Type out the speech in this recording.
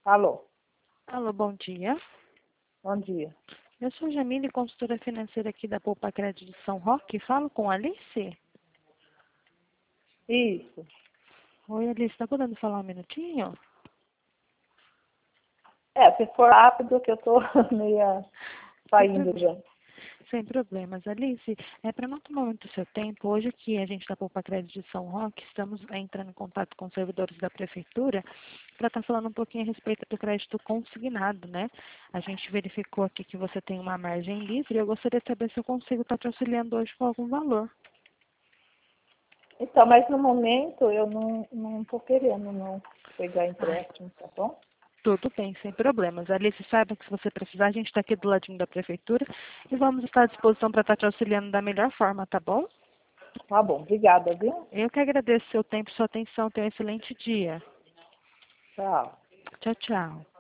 Alô, Alô, bom dia. bom dia. Eu sou Jamile, consultora financeira aqui da Poupa Crédito de São Roque. Falo com a Alice? Isso. Oi, Alice, está podendo falar um minutinho? Se for rápido, que eu tô meio Sem, saindo pro- já. sem problemas. Alice, para não tomar muito seu tempo, hoje aqui a gente da Poupa Crédito de São Roque estamos entrando em contato com os servidores da Prefeitura para estar falando um pouquinho a respeito do crédito consignado, né? A gente verificou aqui que você tem uma margem livre e eu gostaria de saber se eu consigo estar te auxiliando hoje com algum valor. Então, mas no momento eu não tô querendo não pegar Ai, empréstimo, tá bom? tudo bem, sem problemas. Alice, saiba que se você precisar, a gente está aqui do ladinho da prefeitura e vamos estar à disposição para estar te auxiliando da melhor forma, tá bom? Tá bom, obrigada, viu? Eu que agradeço seu tempo e sua atenção. Tenha um excelente dia. Tchau. Tchau, tchau.